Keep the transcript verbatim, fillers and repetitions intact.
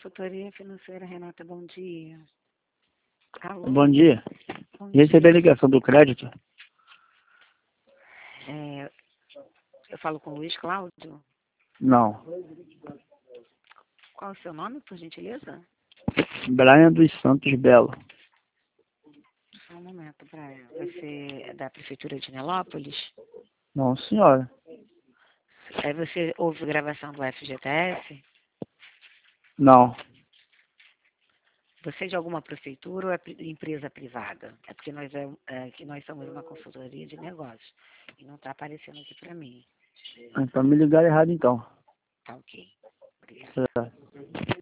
Consultoria Financeira, Renata, bom dia. Alô? Bom dia. Bom Recebi dia. a ligação do crédito? É, eu falo com o Luiz Cláudio. Não. Qual é o seu nome, por gentileza? Brian dos Santos Belo. Só um momento, Brian. Você é da Prefeitura de Nilópolis? Não, senhora. É, você ouve gravação do F G T S? Não. Você é de alguma prefeitura ou é pri- empresa privada? É porque nós, é, é, que nós somos uma consultoria de negócios. E não está aparecendo aqui para mim. Então me ligaram errado então. Tá ok. Obrigada. Certo.